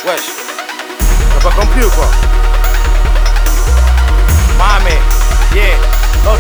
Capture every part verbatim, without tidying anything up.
Wesh, t'as pas compris ou quoi? Mamé, yeah, ok.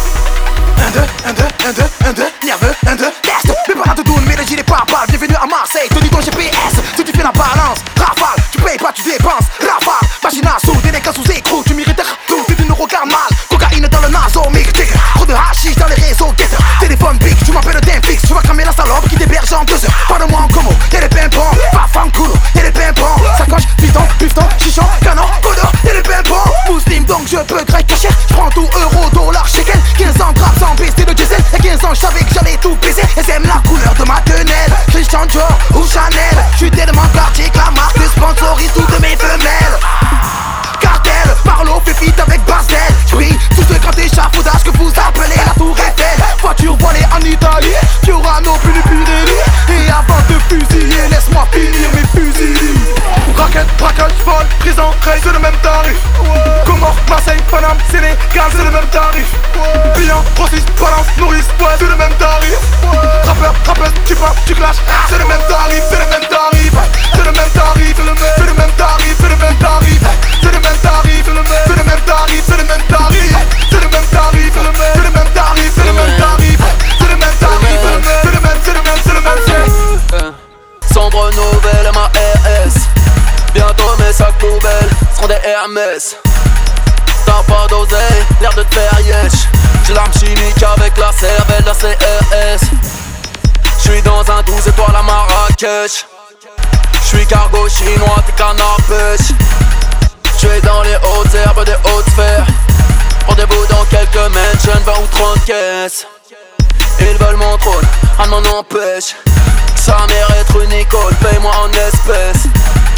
un, deux, un, deux, un, deux, un, deux, nerveux, un, deux, test. Mes parents te tournent, mais le gilet pas balle. Bienvenue à Marseille, te dis ton G P S. Si tu fais la balance, rafale, tu payes pas, tu dépenses. Rafale, machine à sous, dénécas sous écrou. Tu mérites tout, tu nous regardes mal. Cocaïne dans le naso, mixtique. Trop de hashish dans les réseaux, guetteurs. Téléphone big, tu m'appelles Dempix. Tu vas cramer la salope qui t'héberge en deux heures. Pas de moi en commo, y'a les pimpons. Pas fanculo, y'a les pimpons. Sacoche, piston, piston, chichon, canon, codo, y'a les pimpons. Muslim donc je peux grec cacher. J'prends tout euro, dollar, shekel. quinze ans grave sans baisser de diesel. Et quinze ans j'savais que j'allais tout baiser. Et j'aime la couleur de ma tenelle. Christian Dior ou Chanel. J'suis tellement quartier que la marque sponsorise toutes mes femelles. Cartel, Marlo fait fit avec Basel. J'brille tout ce grand échafaudage que vous appelez la tour Eiffel. Voiture volée en Italie, Fiorano plus de Pirelli. Et avant de fusiller, laisse-moi finir mes fusils. Raquette, braquage, vol, prison, rail, c'est le même tarif. Comores, Marseille, Paname, Sénégal, c'est le même tarif. Client, grossiste, balance, nourrice, ouais, c'est le même tarif. Rappeur, rappeuse, tu parles, tu clashes, c'est le même tarif, c'est le même tarif. C'est le même tarif, c'est le même, c'est le même tarif, c'est le même tarif. C'est le même tarif, c'est le même, c'est le même tarif, c'est le même tarif. C'est le même tarif, c'est le même, c'est le même tarif, c'est le même tarif. C'est le même tarif, c'est le même, c'est le même, c'est le même, c'est le même. Sombre nouvelle, ma R S. Bientôt mes sacs poubelles seront des Hermès. T'as pas d'oseille, l'air de te faire yesh. J'ai l'arme chimique avec la cervelle, la C R S. J'suis dans un douze étoiles à Marrakech. J'suis cargo chinois, t'es canard pêche. J'suis dans les hautes herbes des hautes sphères. Rendez-vous dans quelques mansions, vingt ou trente caisses. Ils veulent mon trône, un m'en empêche. Sa mère être une Nicole, paye-moi en espèces.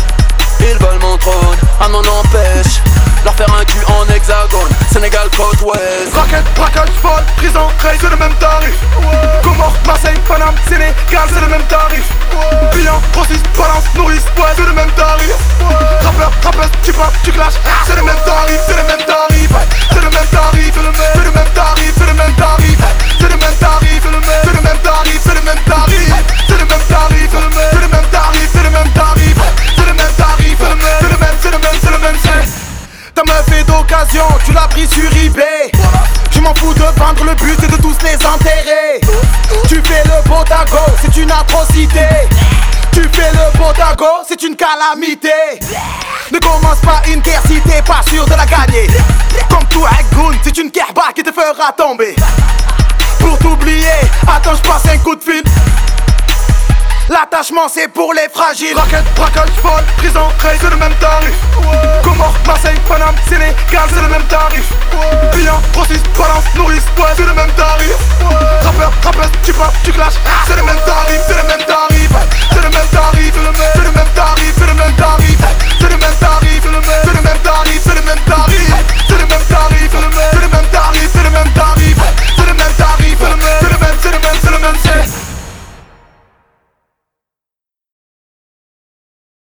Ils veulent mon trône, un m'en empêche. Leur faire un cul en hexagone, Sénégal côte ouest. Raquette, braquage, vol, prison, rail, c'est le même tarif. Comores, Marseille, Paname, Sénégal, c'est le même tarif. Client, grossiste, balance, nourrice, ouais, c'est le même tarif. Rappeur, rappeuse, tu parles, tu clashes, c'est le même tarif, c'est le même tarif. C'est le même tarif, c'est le même, c'est le même tarif, c'est le même tarif. C'est le même tarif, c'est le même, c'est le même tarif, c'est le même tarif. C'est le même tarif, c'est le même, c'est le même tarif, c'est le même tarif. C'est le même tarif, c'est le même, c'est le même, c'est le même, c'est le même, c'est. Ta meuf est d'occasion, tu l'as pris sur eBay. Je m'en fous de vendre, le but c'est de tous les enterrer. Tu fais le potago, c'est une atrocité. Tu fais le potago, c'est une calamité. Ne commence pas une guerre si t'es pas sûr de la gagner. Comme tout Agoun, c'est une kerba qui te fera tomber. Pour t'oublier, attends j'passe un coup de fil. L'attachement c'est pour les fragiles. Raquette, braquage, vol, prison, rail, c'est le même tarif. Comores, Marseille, Paname, Sénégal, c'est le même tarif. Client, grossiste, balance, nourrice, ouais, c'est le même tarif. Rappeur, rappeuse, tu parles, tu clashes, c'est le même tarif, c'est le même